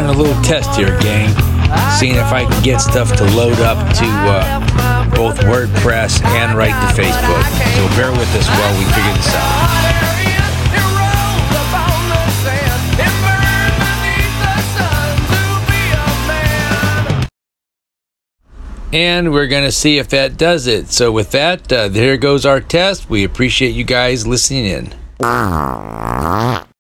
running a little test here, gang. Seeing if I can get stuff to load up to both WordPress and right to Facebook. So bear with us while we figure this out. And we're going to see if that does it. So with that, there goes our test. We appreciate you guys listening in.